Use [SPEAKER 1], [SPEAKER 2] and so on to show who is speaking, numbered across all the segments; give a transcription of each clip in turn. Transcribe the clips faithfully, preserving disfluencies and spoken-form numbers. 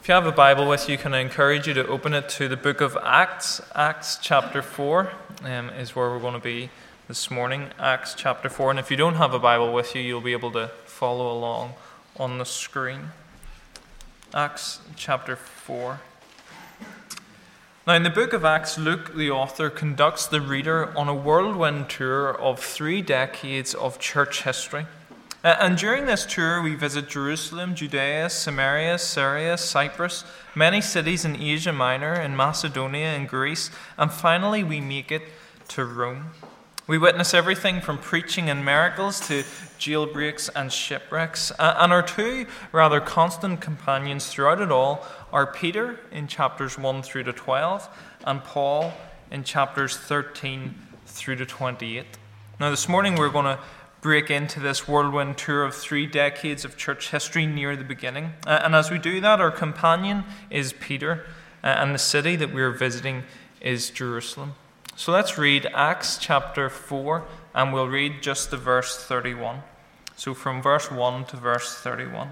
[SPEAKER 1] If you have a Bible with you, can I encourage you to open it to the book of Acts. Acts chapter four um, is where we're going to be this morning. Acts chapter four. And if you don't have a Bible with you, you'll be able to follow along on the screen. Acts chapter four. Now, in the book of Acts, Luke, the author, conducts the reader on a whirlwind tour of three decades of church history. Uh, and during this tour, we visit Jerusalem, Judea, Samaria, Syria, Cyprus, many cities in Asia Minor, in Macedonia, in Greece, and finally we make it to Rome. We witness everything from preaching and miracles to jailbreaks and shipwrecks. Uh, and our two rather constant companions throughout it all are Peter in chapters one through to twelve, and Paul in chapters thirteen through to twenty-eight. Now, this morning we're going to break into this whirlwind tour of three decades of church history near the beginning. Uh, and as we do that, our companion is Peter, uh, and the city that we're visiting is Jerusalem. So let's read Acts chapter four, and we'll read just to verse thirty-one. So from verse one to verse thirty-one.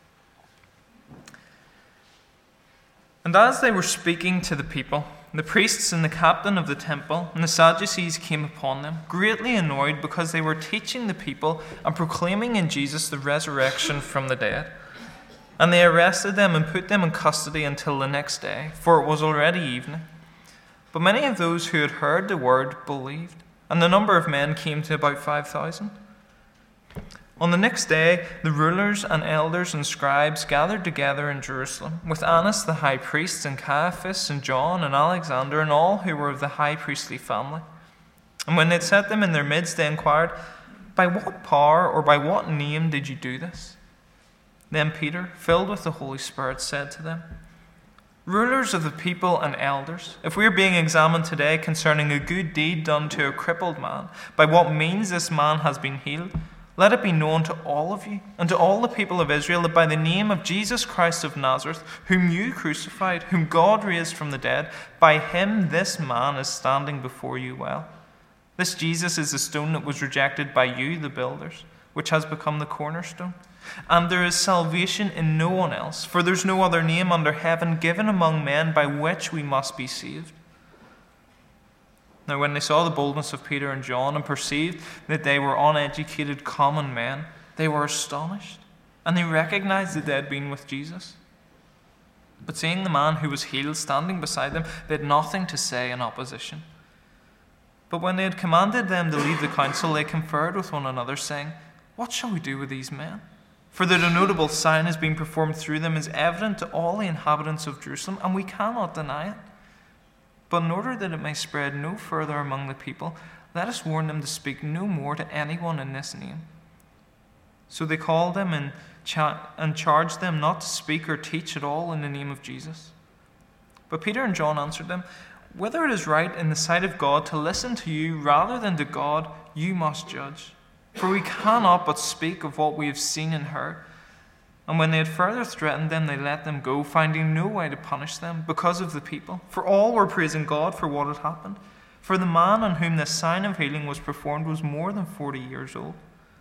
[SPEAKER 1] And as they were speaking to the people, the priests and the captain of the temple and the Sadducees came upon them, greatly annoyed because they were teaching the people and proclaiming in Jesus the resurrection from the dead. And they arrested them and put them in custody until the next day, for it was already evening. But many of those who had heard the word believed, and the number of men came to about five thousand. On the next day, the rulers and elders and scribes gathered together in Jerusalem, with Annas the high priest, and Caiaphas, and John, and Alexander, and all who were of the high priestly family. And when they had set them in their midst, they inquired, "By what power or by what name did you do this?" Then Peter, filled with the Holy Spirit, said to them, "Rulers of the people and elders, if we are being examined today concerning a good deed done to a crippled man, by what means this man has been healed, let it be known to all of you and to all the people of Israel that by the name of Jesus Christ of Nazareth, whom you crucified, whom God raised from the dead, by him this man is standing before you well. This Jesus is the stone that was rejected by you, the builders, which has become the cornerstone. And there is salvation in no one else, for there is no other name under heaven given among men by which we must be saved." Now when they saw the boldness of Peter and John and perceived that they were uneducated common men, they were astonished, and they recognized that they had been with Jesus. But seeing the man who was healed standing beside them, they had nothing to say in opposition. But when they had commanded them to leave the council, they conferred with one another, saying, "What shall we do with these men? For that a notable sign has been performed through them is evident to all the inhabitants of Jerusalem, and we cannot deny it. But in order that it may spread no further among the people, let us warn them to speak no more to anyone in this name." So they called them and, cha- and charged them not to speak or teach at all in the name of Jesus. But Peter and John answered them, "Whether it is right in the sight of God to listen to you rather than to God, you must judge. For we cannot but speak of what we have seen and heard." And when they had further threatened them, they let them go, finding no way to punish them because of the people. For all were praising God for what had happened. For the man on whom this sign of healing was performed was more than forty years old.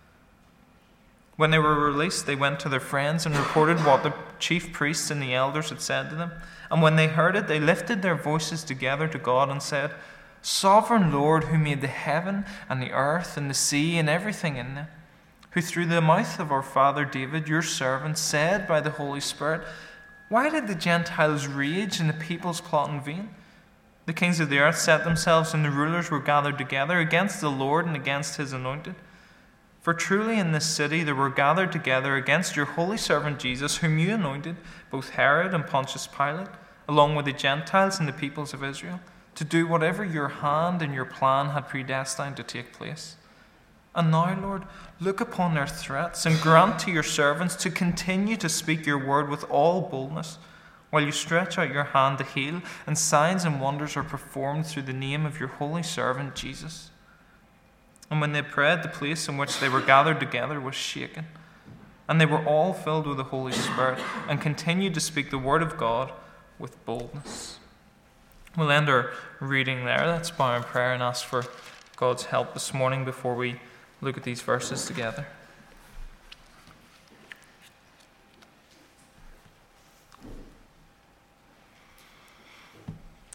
[SPEAKER 1] When they were released, they went to their friends and reported what the chief priests and the elders had said to them. And when they heard it, they lifted their voices together to God and said, "Sovereign Lord, who made the heaven and the earth and the sea and everything in them, who through the mouth of our father David, your servant, said by the Holy Spirit, why did the Gentiles rage and the peoples plot in vain? The kings of the earth set themselves and the rulers were gathered together against the Lord and against his anointed. For truly in this city there were gathered together against your holy servant Jesus, whom you anointed, both Herod and Pontius Pilate, along with the Gentiles and the peoples of Israel, to do whatever your hand and your plan had predestined to take place. And now, Lord, look upon their threats and grant to your servants to continue to speak your word with all boldness, while you stretch out your hand to heal, and signs and wonders are performed through the name of your holy servant Jesus." And when they prayed, the place in which they were gathered together was shaken, and they were all filled with the Holy Spirit and continued to speak the word of God with boldness. We'll end our reading there. Let's bow in prayer and ask for God's help this morning before we look at these verses together.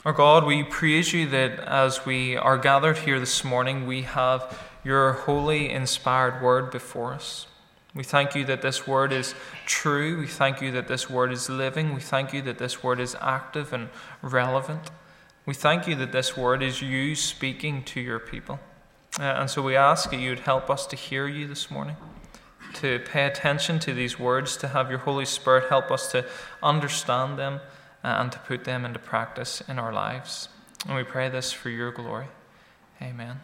[SPEAKER 1] Our God, we praise you that as we are gathered here this morning, we have your holy, inspired word before us. We thank you that this word is true. We thank you that this word is living. We thank you that this word is active and relevant. We thank you that this word is you speaking to your people. Uh, and so we ask that you would help us to hear you this morning, to pay attention to these words, to have your Holy Spirit help us to understand them and to put them into practice in our lives. And we pray this for your glory. Amen.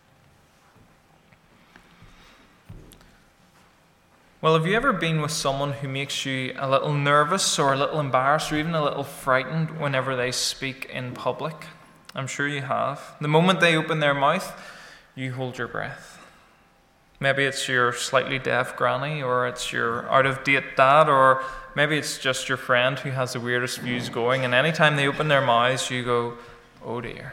[SPEAKER 1] Well, have you ever been with someone who makes you a little nervous or a little embarrassed or even a little frightened whenever they speak in public? I'm sure you have. The moment they open their mouth, you hold your breath. Maybe it's your slightly deaf granny, or it's your out-of-date dad, or maybe it's just your friend who has the weirdest views going, and anytime they open their mouths, you go, oh dear.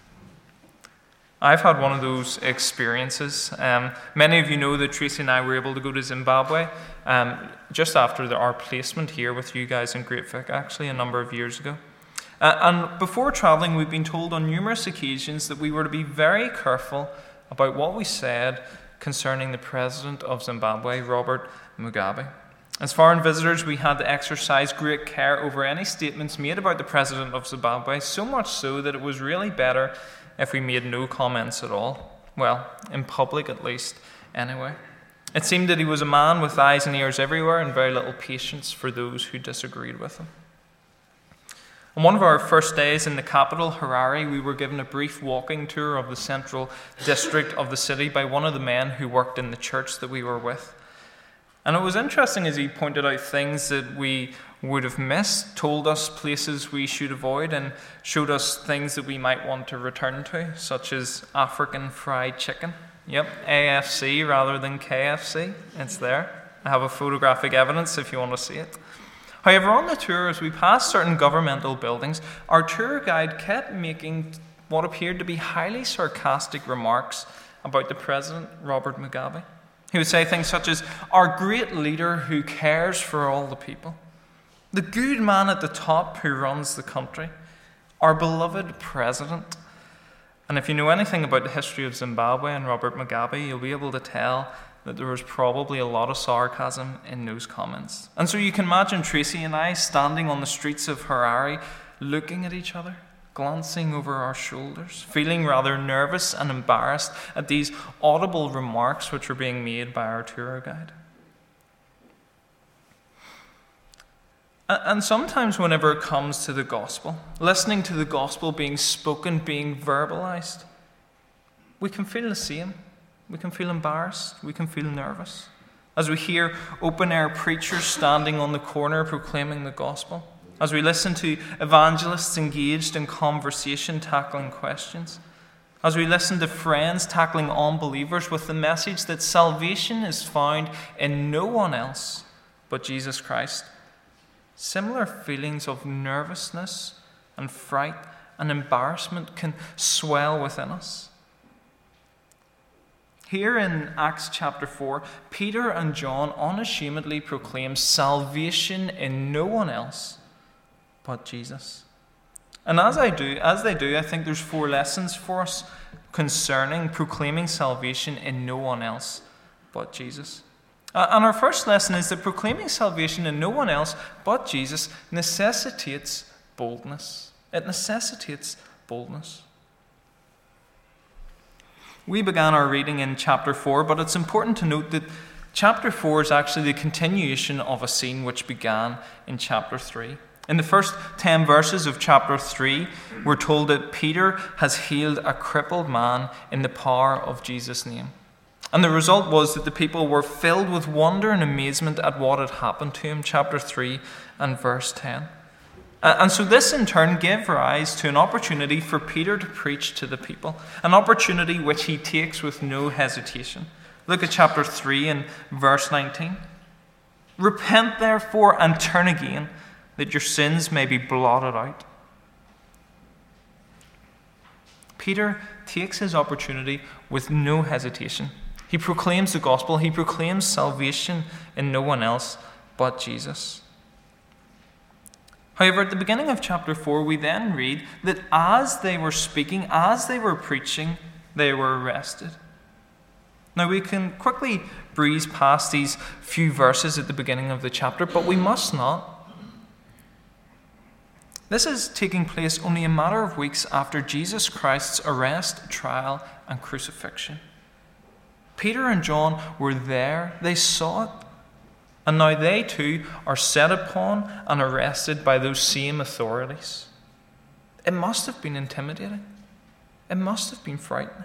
[SPEAKER 1] I've had one of those experiences. Um, many of you know that Tracy and I were able to go to Zimbabwe um, just after the, our placement here with you guys in Great Vic, actually, a number of years ago. Uh, and before travelling, we've been told on numerous occasions that we were to be very careful about what we said concerning the president of Zimbabwe, Robert Mugabe. As foreign visitors, we had to exercise great care over any statements made about the president of Zimbabwe, so much so that it was really better if we made no comments at all. Well, in public at least, anyway. It seemed that he was a man with eyes and ears everywhere and very little patience for those who disagreed with him. On one of our first days in the capital, Harare, we were given a brief walking tour of the central district of the city by one of the men who worked in the church that we were with. And it was interesting as he pointed out things that we would have missed, told us places we should avoid, and showed us things that we might want to return to, such as African fried chicken. Yep, A F C rather than K F C. It's there. I have a photographic evidence if you want to see it. However, on the tour, as we passed certain governmental buildings, our tour guide kept making what appeared to be highly sarcastic remarks about the president, Robert Mugabe. He would say things such as, our great leader who cares for all the people, the good man at the top who runs the country, our beloved president. And if you know anything about the history of Zimbabwe and Robert Mugabe, you'll be able to tell that there was probably a lot of sarcasm in those comments. And so you can imagine Tracy and I standing on the streets of Harare, looking at each other, glancing over our shoulders, feeling rather nervous and embarrassed at these audible remarks which were being made by our tour guide. And sometimes whenever it comes to the gospel, listening to the gospel being spoken, being verbalized, we can feel the same. We can feel embarrassed. We can feel nervous as we hear open-air preachers standing on the corner proclaiming the gospel, as we listen to evangelists engaged in conversation tackling questions, as we listen to friends tackling unbelievers with the message that salvation is found in no one else but Jesus Christ. Similar feelings of nervousness and fright and embarrassment can swell within us. Here in Acts chapter four, Peter and John unashamedly proclaim salvation in no one else but Jesus. And as I do, as they do, I think there's four lessons for us concerning proclaiming salvation in no one else but Jesus. Uh, and our first lesson is that proclaiming salvation in no one else but Jesus necessitates boldness. It necessitates boldness. We began our reading in chapter four, but it's important to note that chapter four is actually the continuation of a scene which began in chapter three. In the first ten verses of chapter three, we're told that Peter has healed a crippled man in the power of Jesus' name. And the result was that the people were filled with wonder and amazement at what had happened to him, chapter three and verse ten. And so this in turn gave rise to an opportunity for Peter to preach to the people, an opportunity which he takes with no hesitation. Look at chapter three and verse nineteen. Repent therefore and turn again, that your sins may be blotted out. Peter takes his opportunity with no hesitation. He proclaims the gospel. He proclaims salvation in no one else but Jesus. However, at the beginning of chapter four, we then read that as they were speaking, as they were preaching, they were arrested. Now, we can quickly breeze past these few verses at the beginning of the chapter, but we must not. This is taking place only a matter of weeks after Jesus Christ's arrest, trial, and crucifixion. Peter and John were there, they saw it, and now they too are set upon and arrested by those same authorities. It must have been intimidating. It must have been frightening.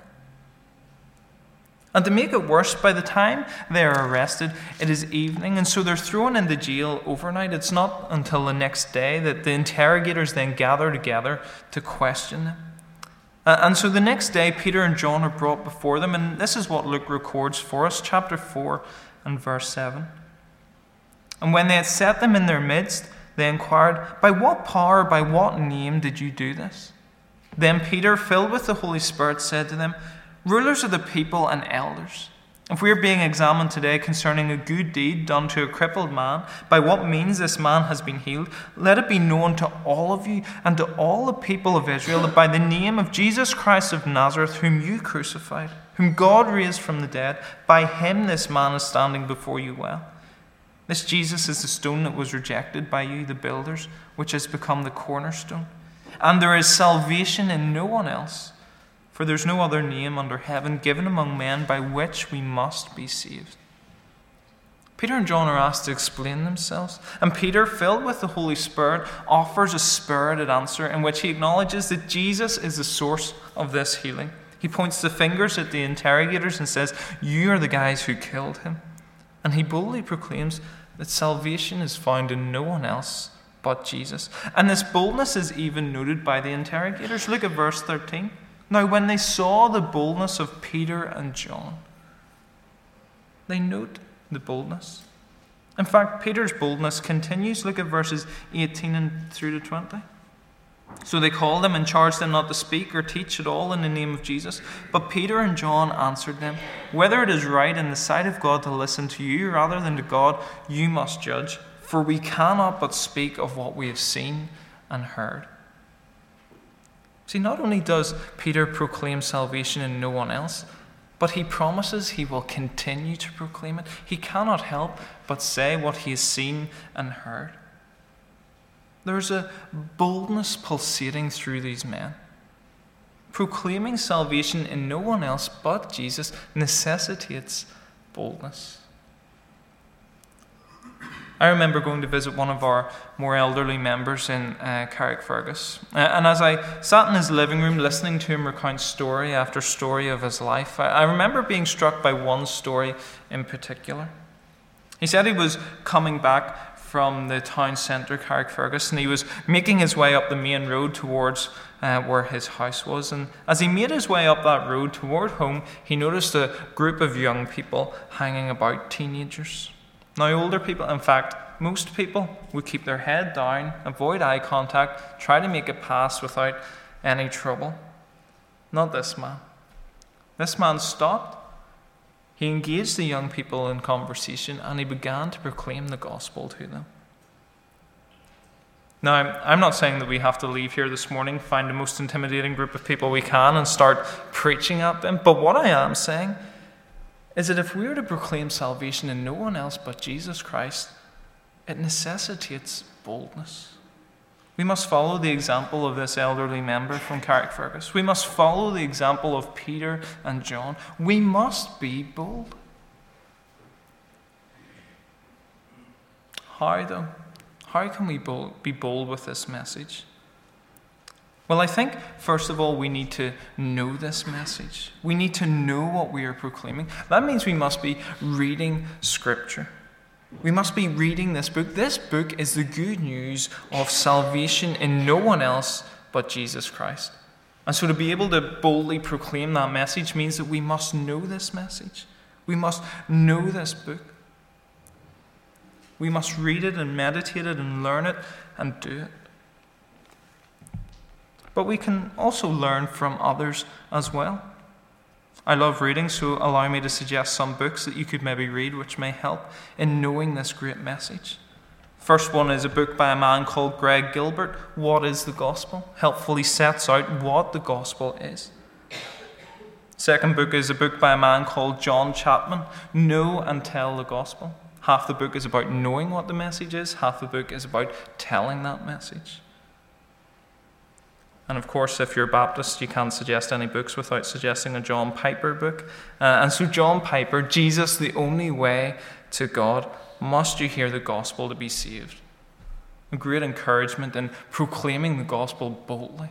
[SPEAKER 1] And to make it worse, by the time they are arrested, it is evening, and so they're thrown into jail overnight. It's not until the next day that the interrogators then gather together to question them. And so the next day, Peter and John are brought before them, and this is what Luke records for us, chapter four and verse seven. And when they had set them in their midst, they inquired, "By what power, by what name did you do this?" Then Peter, filled with the Holy Spirit, said to them, "Rulers of the people and elders, if we are being examined today concerning a good deed done to a crippled man, by what means this man has been healed, let it be known to all of you and to all the people of Israel that by the name of Jesus Christ of Nazareth, whom you crucified, whom God raised from the dead, by him this man is standing before you well. This Jesus is the stone that was rejected by you, the builders, which has become the cornerstone. And there is salvation in no one else, for there's no other name under heaven given among men by which we must be saved." Peter and John are asked to explain themselves, and Peter, filled with the Holy Spirit, offers a spirited answer in which he acknowledges that Jesus is the source of this healing. He points the fingers at the interrogators and says, "You are the guys who killed him." And he boldly proclaims that salvation is found in no one else but Jesus. And this boldness is even noted by the interrogators. Look at verse thirteen. Now, when they saw the boldness of Peter and John, they note the boldness. In fact, Peter's boldness continues. Look at verses eighteen and through to twenty. So they called them and charged them not to speak or teach at all in the name of Jesus. But Peter and John answered them, "Whether it is right in the sight of God to listen to you rather than to God, you must judge. For we cannot but speak of what we have seen and heard." See, not only does Peter proclaim salvation in no one else, but he promises he will continue to proclaim it. He cannot help but say what he has seen and heard. There's a boldness pulsating through these men. Proclaiming salvation in no one else but Jesus necessitates boldness. I remember going to visit one of our more elderly members in uh, Carrickfergus. Uh, and as I sat in his living room listening to him recount story after story of his life, I, I remember being struck by one story in particular. He said he was coming back from the town centre, Carrickfergus, and he was making his way up the main road towards uh, where his house was. And as he made his way up that road toward home, he noticed a group of young people hanging about, teenagers. Now, older people, in fact, most people would keep their head down, avoid eye contact, try to make it pass without any trouble. Not this man. This man stopped. He engaged the young people in conversation and he began to proclaim the gospel to them. Now, I'm not saying that we have to leave here this morning, find the most intimidating group of people we can and start preaching at them. But what I am saying is that if we are to proclaim salvation in no one else but Jesus Christ, it necessitates boldness. We must follow the example of this elderly member from Carrickfergus. We must follow the example of Peter and John. We must be bold. How, though? How can we bold, be bold with this message? Well, I think, first of all, we need to know this message. We need to know what we are proclaiming. That means we must be reading Scripture. We must be reading this book. This book is the good news of salvation in no one else but Jesus Christ. And so to be able to boldly proclaim that message means that we must know this message. We must know this book. We must read it and meditate it and learn it and do it. But we can also learn from others as well. I love reading, so allow me to suggest some books that you could maybe read which may help in knowing this great message. First one is a book by a man called Greg Gilbert, What is the Gospel? Helpfully sets out what the gospel is. Second book is a book by a man called John Chapman, Know and Tell the Gospel. Half the book is about knowing what the message is, half the book is about telling that message. And of course, if you're a Baptist, you can't suggest any books without suggesting a John Piper book. Uh, and so John Piper, Jesus, the only way to God, must you hear the gospel to be saved? A great encouragement in proclaiming the gospel boldly.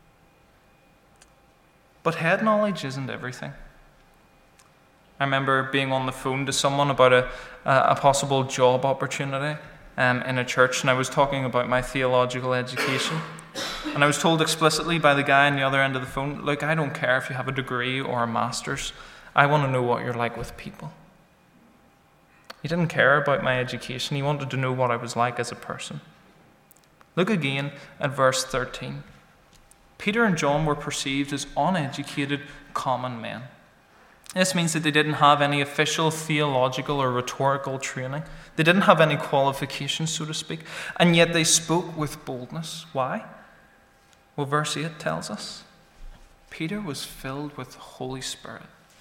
[SPEAKER 1] But head knowledge isn't everything. I remember being on the phone to someone about a, a possible job opportunity um, in a church, and I was talking about my theological education. And I was told explicitly by the guy on the other end of the phone, look, I don't care if you have a degree or a master's. I want to know what you're like with people. He didn't care about my education. He wanted to know what I was like as a person. Look again at verse thirteen. Peter and John were perceived as uneducated common men. This means that they didn't have any official theological or rhetorical training. They didn't have any qualifications, so to speak, and yet they spoke with boldness. Why? Well, verse eight tells us Peter was filled with the Holy Spirit.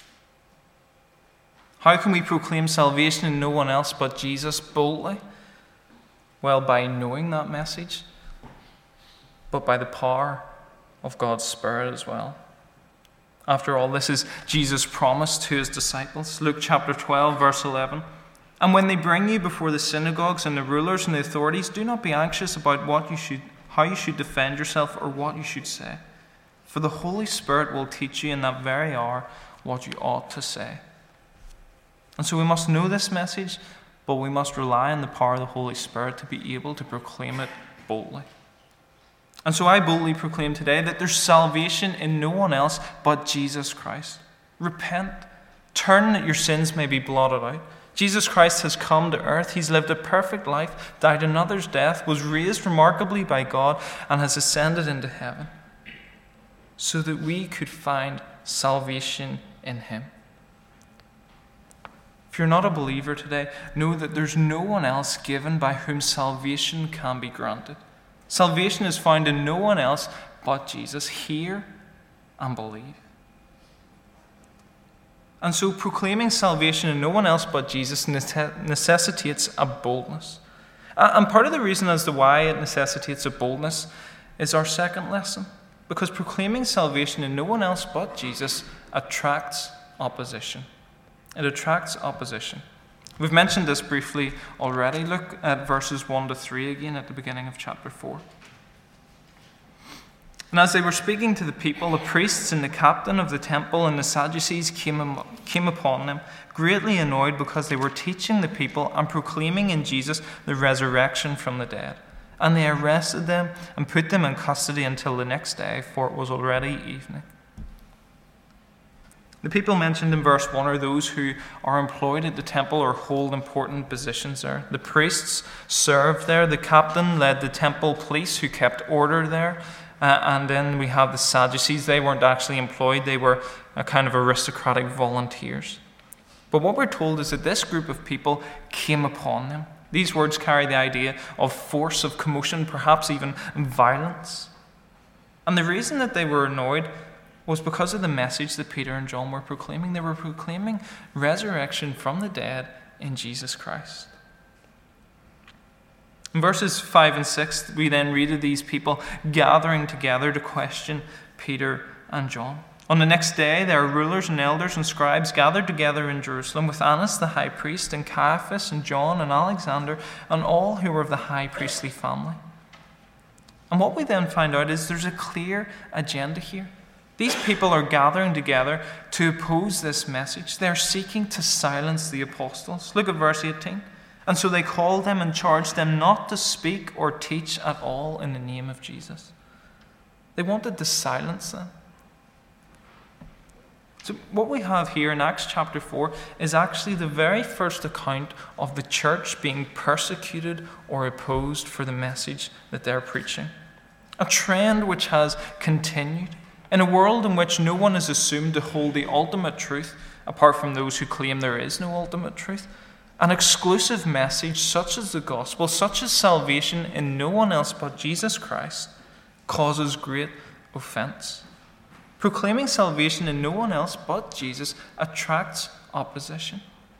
[SPEAKER 1] How can we proclaim salvation in no one else but Jesus boldly? Well, by knowing that message, but by the power of God's Spirit as well. After all, this is Jesus' promise to his disciples. Luke chapter twelve, verse eleven. And when they bring you before the synagogues and the rulers and the authorities, do not be anxious about what you should, how you should defend yourself or what you should say. For the Holy Spirit will teach you in that very hour what you ought to say. And so we must know this message, but we must rely on the power of the Holy Spirit to be able to proclaim it boldly. And so I boldly proclaim today that there's salvation in no one else but Jesus Christ. Repent. Turn that your sins may be blotted out. Jesus Christ has come to earth. He's lived a perfect life, died another's death, was raised remarkably by God, and has ascended into heaven so that we could find salvation in him. If you're not a believer today, know that there's no one else given by whom salvation can be granted. Salvation is found in no one else but Jesus. Hear and believe. And so proclaiming salvation in no one else but Jesus necessitates a boldness. And part of the reason as to why it necessitates a boldness is our second lesson. Because proclaiming salvation in no one else but Jesus attracts opposition. It attracts opposition. We've mentioned this briefly already. Look at verses one to three again at the beginning of chapter four. And as they were speaking to the people, the priests and the captain of the temple and the Sadducees came, came upon them, greatly annoyed because they were teaching the people and proclaiming in Jesus the resurrection from the dead. And they arrested them and put them in custody until the next day, for it was already evening. The people mentioned in verse one are those who are employed at the temple or hold important positions there. The priests served there. The captain led the temple police who kept order there. Uh, and then we have the Sadducees. They weren't actually employed. They were a kind of aristocratic volunteers. But what we're told is that this group of people came upon them. These words carry the idea of force, of commotion, perhaps even violence. And the reason that they were annoyed was because of the message that Peter and John were proclaiming. They were proclaiming resurrection from the dead in Jesus Christ. In verses five and six, we then read of these people gathering together to question Peter and John. On the next day, their rulers and elders and scribes gathered together in Jerusalem with Annas the high priest and Caiaphas and John and Alexander and all who were of the high priestly family. And what we then find out is there's a clear agenda here. These people are gathering together to oppose this message. They're seeking to silence the apostles. Look at verse eighteen. And so they called them and charged them not to speak or teach at all in the name of Jesus. They wanted to silence them. So what we have here in Acts chapter four is actually the very first account of the church being persecuted or opposed for the message that they're preaching. A trend which has continued. In a world in which no one is assumed to hold the ultimate truth, apart from those who claim there is no ultimate truth, An exclusive message such as the gospel, such as salvation in no one else but Jesus Christ, causes great offense. Proclaiming salvation in no one else but Jesus attracts opposition.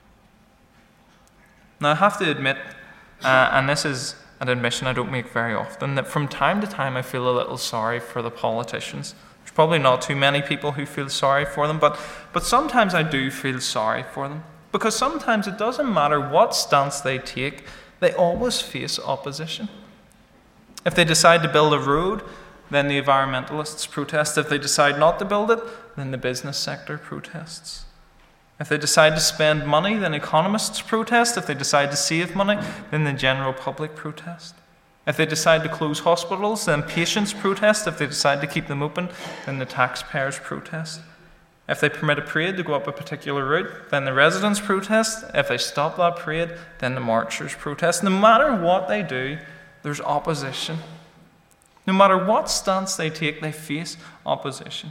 [SPEAKER 1] Now, I have to admit, uh, and this is an admission I don't make very often, that from time to time I feel a little sorry for the politicians. There's probably not too many people who feel sorry for them, but, but sometimes I do feel sorry for them. Because sometimes it doesn't matter what stance they take, they always face opposition. If they decide to build a road, then the environmentalists protest. If they decide not to build it, then the business sector protests. If they decide to spend money, then economists protest. If they decide to save money, then the general public protest. If they decide to close hospitals, then patients protest. If they decide to keep them open, then the taxpayers protest. If they permit a parade to go up a particular route, then the residents protest. If they stop that parade, then the marchers protest. No matter what they do, there's opposition. No matter what stance they take, they face opposition.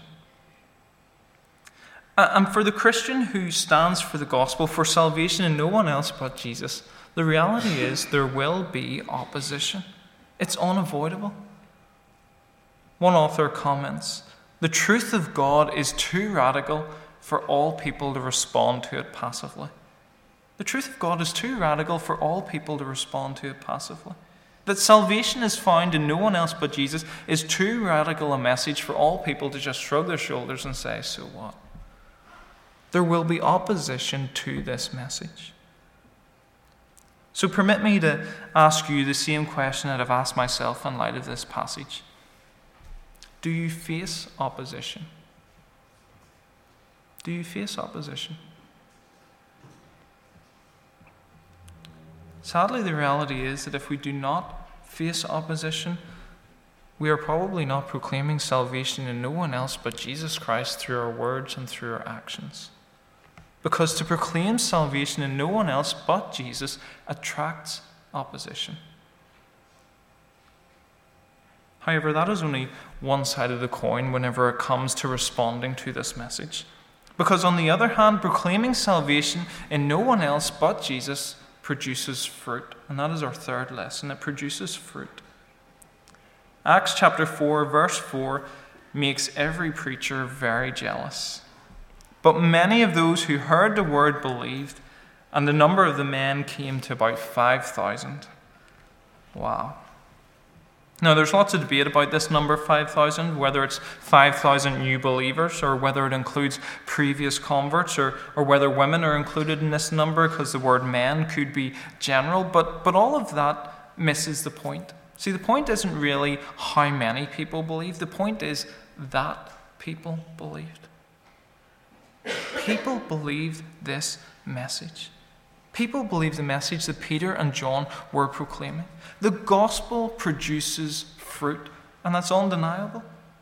[SPEAKER 1] And for the Christian who stands for the gospel, for salvation in no one else but Jesus, the reality is there will be opposition. It's unavoidable. One author comments, "The truth of God is too radical for all people to respond to it passively." The truth of God is too radical for all people to respond to it passively. That salvation is found in no one else but Jesus is too radical a message for all people to just shrug their shoulders and say, so what? There will be opposition to this message. So permit me to ask you the same question that I've asked myself in light of this passage. Do you face opposition? Do you face opposition? Sadly, the reality is that if we do not face opposition, we are probably not proclaiming salvation in no one else but Jesus Christ through our words and through our actions. Because to proclaim salvation in no one else but Jesus attracts opposition. However, that is only one side of the coin whenever it comes to responding to this message. Because on the other hand, proclaiming salvation in no one else but Jesus produces fruit. And that is our third lesson. It produces fruit. Acts chapter four, verse four makes every preacher very jealous. But many of those who heard the word believed, and the number of the men came to about five thousand. Wow. Now, there's lots of debate about this number, five thousand, whether it's five thousand new believers or whether it includes previous converts or, or whether women are included in this number because the word men could be general. But, but all of that misses the point. See, the point isn't really how many people believe. The point is that people believed. People believed this message. People believed the message that Peter and John were proclaiming. The gospel produces fruit, and that's undeniable.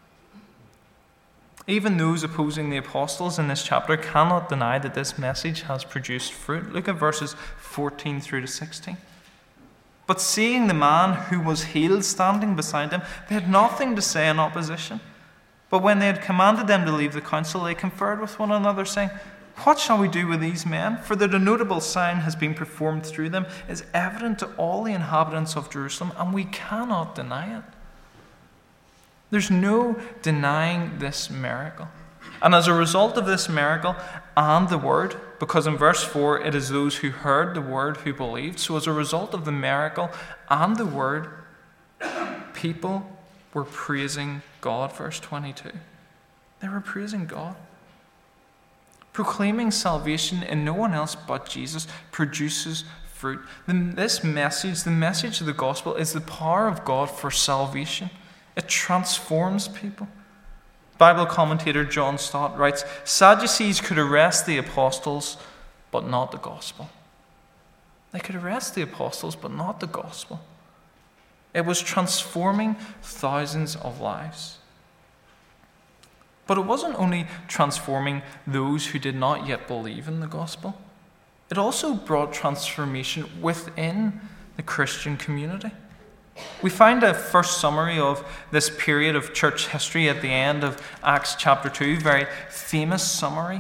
[SPEAKER 1] Even those opposing the apostles in this chapter cannot deny that this message has produced fruit. Look at verses fourteen through to sixteen. But seeing the man who was healed standing beside them, they had nothing to say in opposition. But when they had commanded them to leave the council, they conferred with one another, saying, "What shall we do with these men? For that a notable sign has been performed through them is evident to all the inhabitants of Jerusalem, and we cannot deny it." There's no denying this miracle. And as a result of this miracle and the word, because in verse four it is those who heard the word who believed, so as a result of the miracle and the word, people were praising God, verse twenty-two. They were praising God. Proclaiming salvation in no one else but Jesus produces fruit. This message, the message of the gospel, is the power of God for salvation. It transforms people. Bible commentator John Stott writes, "Sadducees could arrest the apostles, but not the gospel." They could arrest the apostles, but not the gospel. It was transforming thousands of lives. But it wasn't only transforming those who did not yet believe in the gospel. It also brought transformation within the Christian community. We find a first summary of this period of church history at the end of Acts chapter two, very famous summary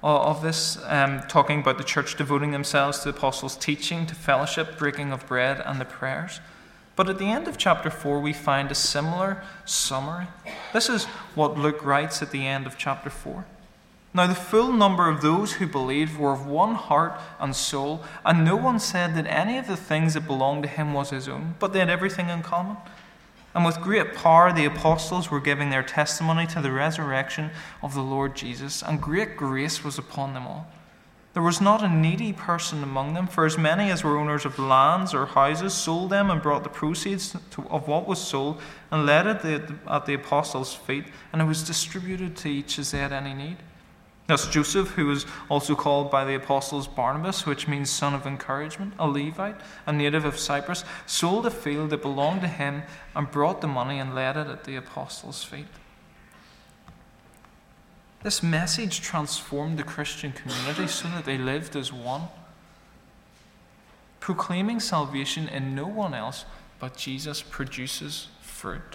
[SPEAKER 1] of this, um, talking about the church devoting themselves to the apostles' teaching, to fellowship, breaking of bread, and the prayers. But at the end of chapter four, we find a similar summary. This is what Luke writes at the end of chapter four. Now the full number of those who believed were of one heart and soul, and no one said that any of the things that belonged to him was his own, but they had everything in common. And with great power the apostles were giving their testimony to the resurrection of the Lord Jesus, and great grace was upon them all. There was not a needy person among them, for as many as were owners of lands or houses sold them and brought the proceeds to, of what was sold and laid it at the, at the apostles' feet, and it was distributed to each as they had any need. Thus Joseph, who was also called by the apostles Barnabas, which means son of encouragement, a Levite, a native of Cyprus, sold a field that belonged to him and brought the money and laid it at the apostles' feet. This message transformed the Christian community so that they lived as one, proclaiming salvation in no one else but Jesus produces fruit.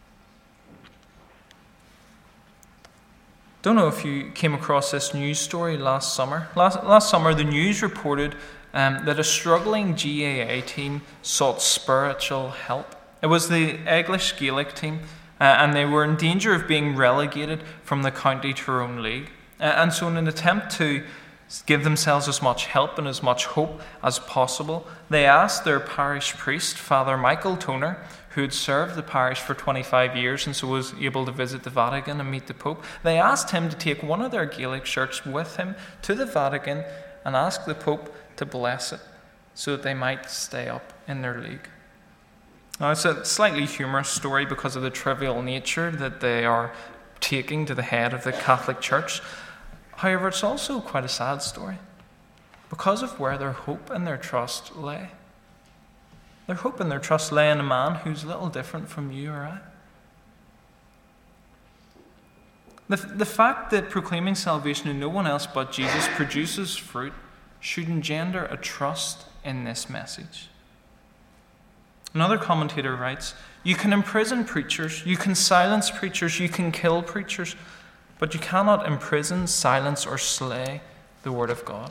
[SPEAKER 1] Don't know if you came across this news story last summer. Last, last summer, the news reported um, that a struggling G A A team sought spiritual help. It was the English Gaelic team, uh, and they were in danger of being relegated from the County Tyrone League. Uh, and so in an attempt to give themselves as much help and as much hope as possible, they asked their parish priest, Father Michael Toner, who had served the parish for twenty-five years and so was able to visit the Vatican and meet the Pope, they asked him to take one of their Gaelic shirts with him to the Vatican and ask the Pope to bless it so that they might stay up in their league. Now, it's a slightly humorous story because of the trivial nature that they are taking to the head of the Catholic Church. However, it's also quite a sad story because of where their hope and their trust lay. Their hope and their trust lay in a man who's little different from you or I. The, the fact that proclaiming salvation in no one else but Jesus produces fruit should engender a trust in this message. Another commentator writes, "You can imprison preachers, you can silence preachers, you can kill preachers, but you cannot imprison, silence, or slay the Word of God."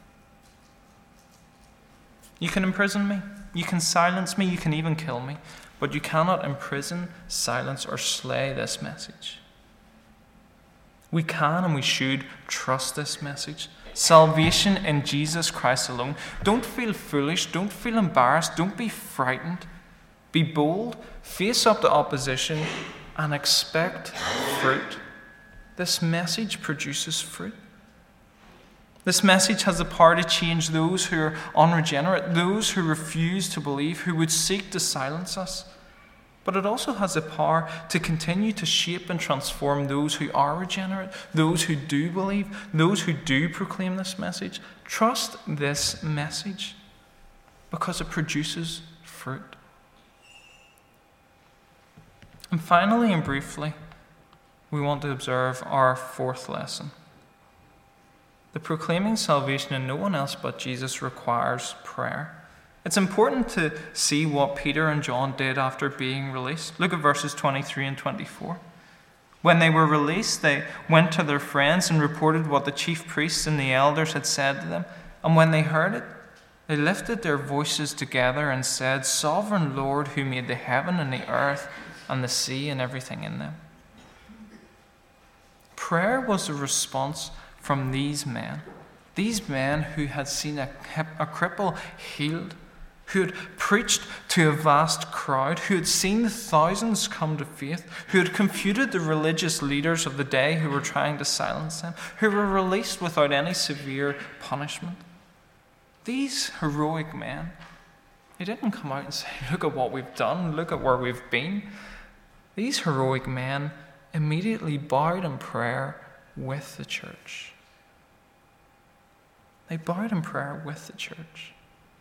[SPEAKER 1] You can imprison me, you can silence me, you can even kill me, but you cannot imprison, silence, or slay this message. We can and we should trust this message. Salvation in Jesus Christ alone. Don't feel foolish, don't feel embarrassed, don't be frightened. Be bold, face up to opposition, and expect fruit. This message produces fruit. This message has the power to change those who are unregenerate, those who refuse to believe, who would seek to silence us. But it also has the power to continue to shape and transform those who are regenerate, those who do believe, those who do proclaim this message. Trust this message because it produces fruit. And finally and briefly, we want to observe our fourth lesson. The proclaiming salvation in no one else but Jesus requires prayer. It's important to see what Peter and John did after being released. Look at verses twenty-three and twenty-four. When they were released, they went to their friends and reported what the chief priests and the elders had said to them. And when they heard it, they lifted their voices together and said, "Sovereign Lord, who made the heaven and the earth and the sea and everything in them." Prayer was a response from these men. These men who had seen a, a cripple healed, who had preached to a vast crowd, who had seen thousands come to faith, who had confuted the religious leaders of the day who were trying to silence them, who were released without any severe punishment. These heroic men, they didn't come out and say, "Look at what we've done, look at where we've been." These heroic men immediately bowed in prayer with the church. They bowed in prayer with the church.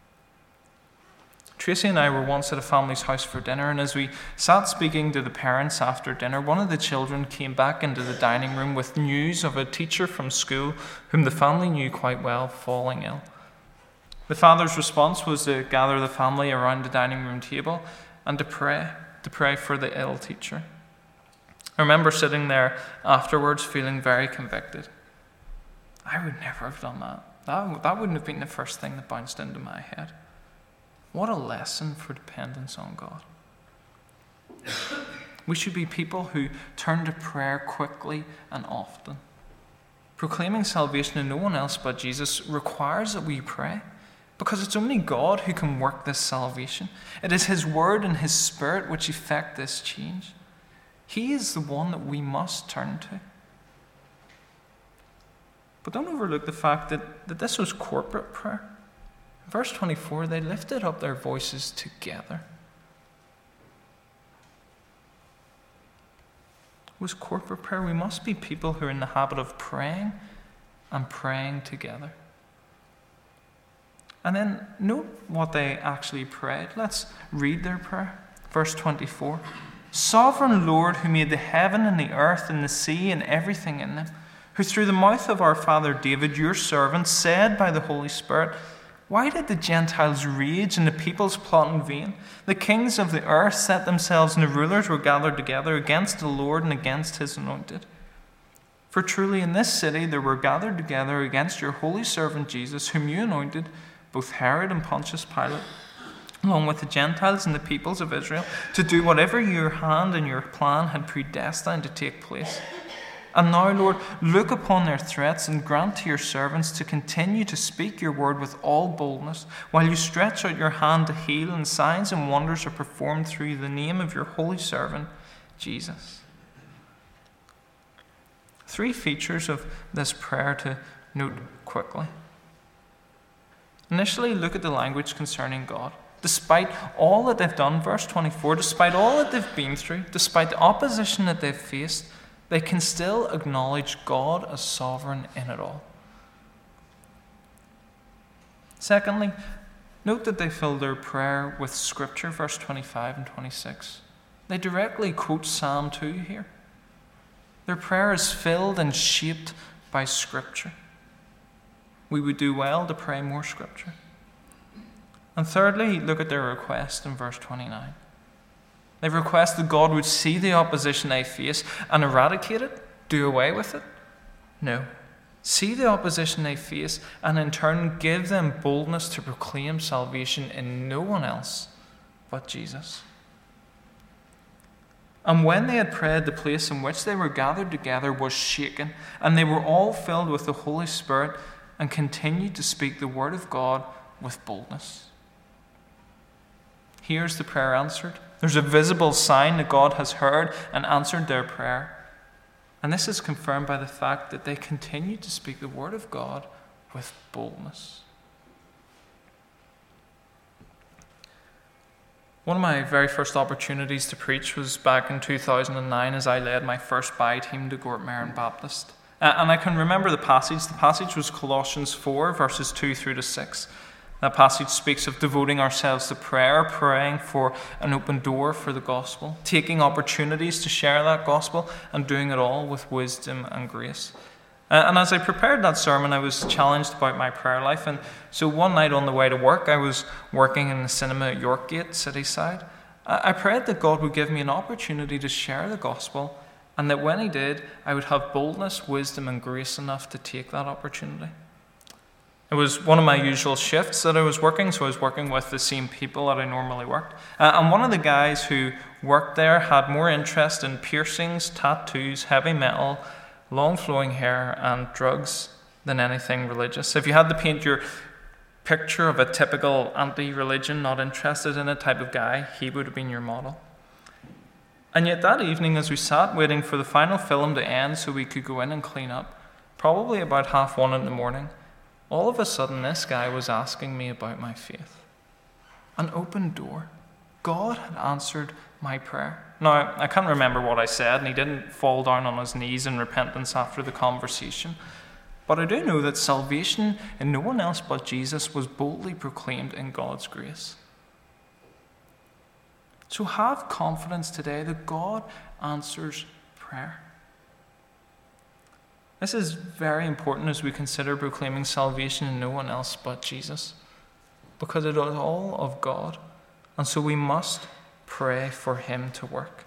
[SPEAKER 1] Tracy and I were once at a family's house for dinner, and as we sat speaking to the parents after dinner, one of the children came back into the dining room with news of a teacher from school whom the family knew quite well falling ill. The father's response was to gather the family around the dining room table and to pray, to pray for the ill teacher. I remember sitting there afterwards feeling very convicted. I would never have done that. That, that wouldn't have been the first thing that bounced into my head. What a lesson for dependence on God. We should be people who turn to prayer quickly and often. Proclaiming salvation to no one else but Jesus requires that we pray, because it's only God who can work this salvation. It is His Word and His Spirit which effect this change. He is the one that we must turn to. But don't overlook the fact that, that this was corporate prayer. In verse twenty-four, they lifted up their voices together. It was corporate prayer. We must be people who are in the habit of praying and praying together. And then note what they actually prayed. Let's read their prayer. Verse twenty-four. Sovereign Lord, who made the heaven and the earth and the sea and everything in them, who through the mouth of our father David, your servant, said by the Holy Spirit, why did the Gentiles rage and the peoples plot in vain? The kings of the earth set themselves, and the rulers were gathered together against the Lord and against His anointed. For truly in this city there were gathered together against your holy servant Jesus, whom you anointed, both Herod and Pontius Pilate, along with the Gentiles and the peoples of Israel, to do whatever your hand and your plan had predestined to take place. And now, Lord, look upon their threats and grant to your servants to continue to speak your word with all boldness, while you stretch out your hand to heal, and signs and wonders are performed through the name of your holy servant, Jesus. Three features of this prayer to note quickly. Initially, look at the language concerning God. Despite all that they've done, verse twenty-four, despite all that they've been through, despite the opposition that they've faced, they can still acknowledge God as sovereign in it all. Secondly, note that they fill their prayer with Scripture, verse twenty-five and twenty-six. They directly quote Psalm two here. Their prayer is filled and shaped by Scripture. We would do well to pray more Scripture. And thirdly, look at their request in verse twenty-nine. They request that God would see the opposition they face and eradicate it, do away with it. No. See the opposition they face and in turn give them boldness to proclaim salvation in no one else but Jesus. And when they had prayed, the place in which they were gathered together was shaken, and they were all filled with the Holy Spirit and continued to speak the word of God with boldness. Here's the prayer answered. There's a visible sign that God has heard and answered their prayer. And this is confirmed by the fact that they continue to speak the word of God with boldness. One of my very first opportunities to preach was back in two thousand nine as I led my first B I team to Gortmerron Baptist. Uh, and I can remember the passage. The passage was Colossians four, verses two through to six. That passage speaks of devoting ourselves to prayer, praying for an open door for the gospel, taking opportunities to share that gospel, and doing it all with wisdom and grace. Uh, and as I prepared that sermon, I was challenged about my prayer life. And so one night on the way to work, I was working in the cinema at Yorkgate, Cityside. I prayed that God would give me an opportunity to share the gospel, and that when He did, I would have boldness, wisdom, and grace enough to take that opportunity. It was one of my usual shifts that I was working, so I was working with the same people that I normally worked. Uh, and one of the guys who worked there had more interest in piercings, tattoos, heavy metal, long flowing hair, and drugs than anything religious. If you had to paint your picture of a typical anti-religion, not interested in it type of guy, he would have been your model. And yet that evening, as we sat waiting for the final film to end so we could go in and clean up, probably about half one in the morning, all of a sudden, this guy was asking me about my faith. An open door. God had answered my prayer. Now, I can't remember what I said, and he didn't fall down on his knees in repentance after the conversation. But I do know that salvation in no one else but Jesus was boldly proclaimed in God's grace. So have confidence today that God answers prayer. This is very important as we consider proclaiming salvation in no one else but Jesus, because it is all of God, and so we must pray for Him to work.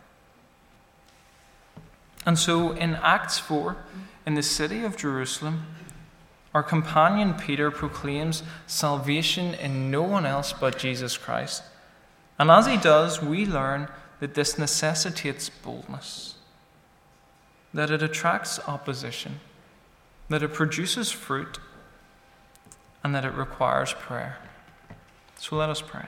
[SPEAKER 1] And so in Acts four, in the city of Jerusalem, Our companion Peter proclaims salvation in no one else but Jesus Christ. And as he does, we learn that this necessitates boldness, that it attracts opposition, that it produces fruit, and that it requires prayer. So let us pray.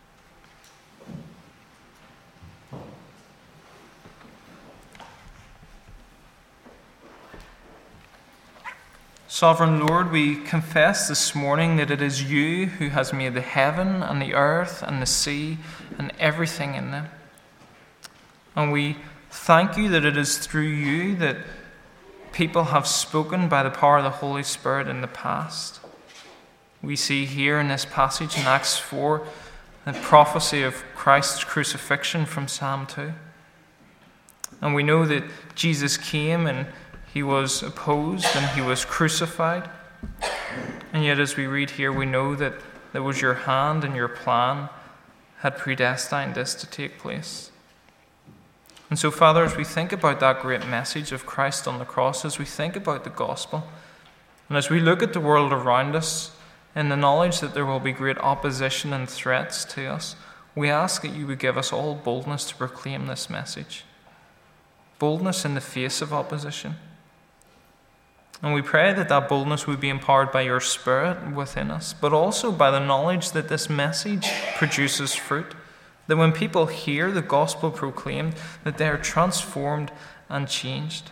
[SPEAKER 1] Sovereign Lord, we confess this morning that it is you who has made the heaven and the earth and the sea and everything in them. And we thank you that it is through you that people have spoken by the power of the Holy Spirit in the past. We see here in this passage in Acts four the prophecy of Christ's crucifixion from Psalm two. And we know that Jesus came and he was opposed and he was crucified. And yet as we read here, we know that there was your hand and your plan had predestined this to take place. And so, Father, as we think about that great message of Christ on the cross, as we think about the gospel, and as we look at the world around us in the knowledge that there will be great opposition and threats to us, we ask that you would give us all boldness to proclaim this message. Boldness in the face of opposition. And we pray that that boldness would be empowered by your Spirit within us, but also by the knowledge that this message produces fruit, that when people hear the gospel proclaimed, that they are transformed and changed.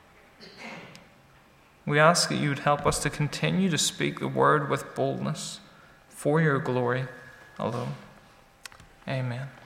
[SPEAKER 1] We ask that you would help us to continue to speak the word with boldness for your glory alone. Amen.